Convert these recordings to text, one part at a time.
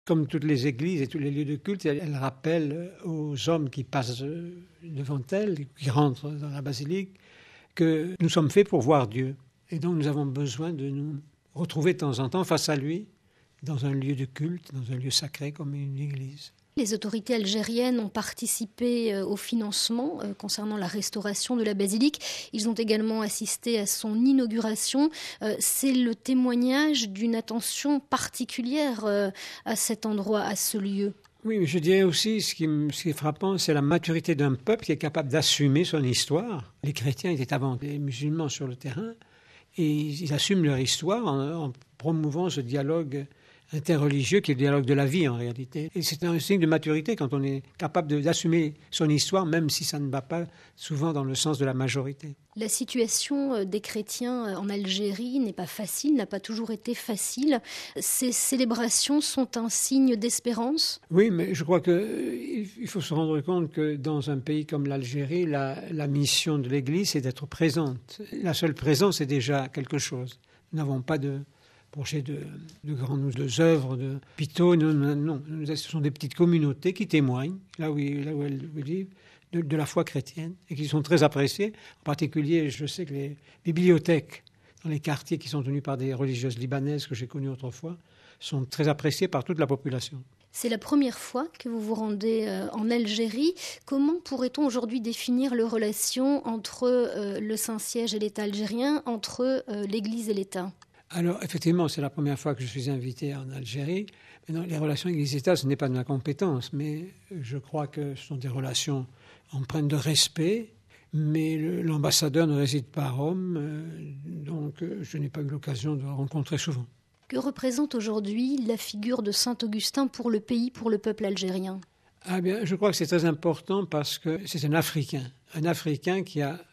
Comme toutes les églises et tous les lieux de culte, elle rappelle aux hommes qui passent devant elle, qui rentrent dans la basilique, que nous sommes faits pour voir Dieu. Et donc nous avons besoin de nous retrouver de temps en temps face à lui, dans un lieu de culte, dans un lieu sacré comme une église. Les autorités algériennes ont participé au financement concernant la restauration de la basilique. Ils ont également assisté à son inauguration. C'est le témoignage d'une attention particulière à cet endroit, à ce lieu. Oui, mais je dirais aussi, ce qui est frappant, c'est la maturité d'un peuple qui est capable d'assumer son histoire. Les chrétiens étaient avant les musulmans sur le terrain, et ils assument leur histoire en promouvant ce dialogue interreligieux qui est le dialogue de la vie en réalité. Et c'est un signe de maturité quand on est capable d'assumer son histoire, même si ça ne va pas souvent dans le sens de la majorité. La situation des chrétiens en Algérie n'est pas facile, n'a pas toujours été facile. Ces célébrations sont un signe d'espérance? Oui, mais je crois qu'il faut se rendre compte que dans un pays comme l'Algérie, la mission de l'Église, c'est d'être présente. La seule présence est déjà quelque chose. Nous n'avons pas de projet de grandes œuvres, de hôpitaux, non. Ce sont des petites communautés qui témoignent, là où elles vivent, de la foi chrétienne, et qui sont très appréciées. En particulier, je sais que les bibliothèques dans les quartiers qui sont tenus par des religieuses libanaises que j'ai connues autrefois sont très appréciées par toute la population. C'est la première fois que vous vous rendez en Algérie. Comment pourrait-on aujourd'hui définir les relations entre le Saint-Siège et l'État algérien, entre l'Église et l'État ? Alors, effectivement, c'est la première fois que je suis invité en Algérie. Maintenant, les relations Église-État, ce n'est pas de ma compétence, mais je crois que ce sont des relations empreintes de respect. Mais l'ambassadeur ne réside pas à Rome, donc je n'ai pas eu l'occasion de le rencontrer souvent. Que représente aujourd'hui la figure de Saint-Augustin pour le pays, pour le peuple algérien ? Ah bien, je crois que c'est très important parce que c'est un Africain qui a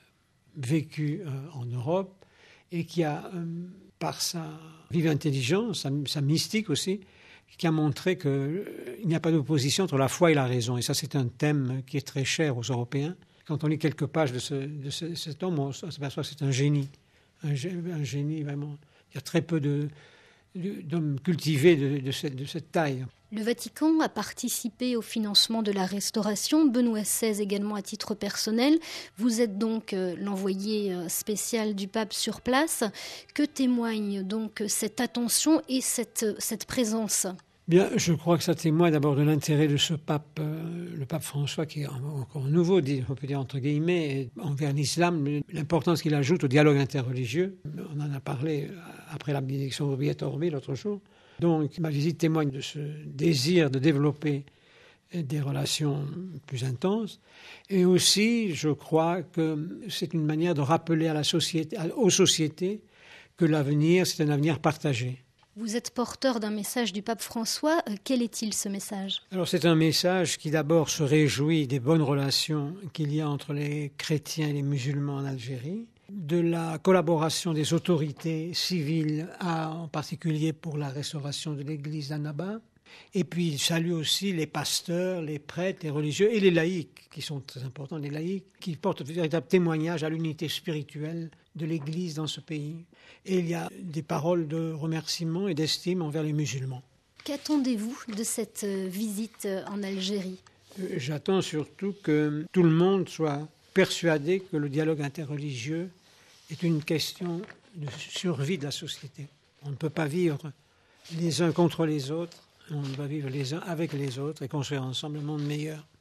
vécu en Europe et qui a, par sa vive intelligence, sa mystique aussi, qui a montré qu'il n'y a pas d'opposition entre la foi et la raison. Et ça, c'est un thème qui est très cher aux Européens. Quand on lit quelques pages de cet homme, on s'aperçoit que c'est un génie. Un génie, vraiment. Il y a très peu d'hommes cultivés de cette taille. Le Vatican a participé au financement de la restauration, Benoît XVI également à titre personnel. Vous êtes donc l'envoyé spécial du pape sur place. Que témoigne donc cette attention et cette présence ? Bien, je crois que ça témoigne d'abord de l'intérêt de ce pape, le pape François, qui est encore nouveau, on peut dire entre guillemets, envers l'islam, l'importance qu'il ajoute au dialogue interreligieux. On en a parlé après la bénédiction Urbi et Orbi l'autre jour. Donc, ma visite témoigne de ce désir de développer des relations plus intenses. Et aussi, je crois que c'est une manière de rappeler aux sociétés que l'avenir, c'est un avenir partagé. Vous êtes porteur d'un message du pape François. Quel est-il, ce message ? Alors, c'est un message qui d'abord se réjouit des bonnes relations qu'il y a entre les chrétiens et les musulmans en Algérie, de la collaboration des autorités civiles, en particulier pour la restauration de l'église d'Annaba. Et puis, il salue aussi les pasteurs, les prêtres, les religieux et les laïcs, qui sont très importants, les laïcs, qui portent un véritable témoignage à l'unité spirituelle de l'Église dans ce pays. Et il y a des paroles de remerciement et d'estime envers les musulmans. Qu'attendez-vous de cette visite en Algérie ? J'attends surtout que tout le monde soit persuadé que le dialogue interreligieux est une question de survie de la société. On ne peut pas vivre les uns contre les autres, on doit vivre les uns avec les autres et construire ensemble un monde meilleur.